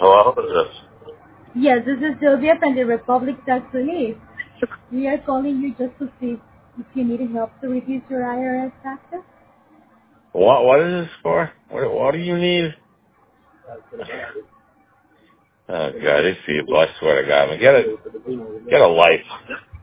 Hello, who's this? Yes, this is Sylvia from the Republic Tax Relief. We are calling you just to see if you need help to reduce your IRS taxes. What is this for? What do you need? Oh God, these people! I swear to God, I mean, get a life.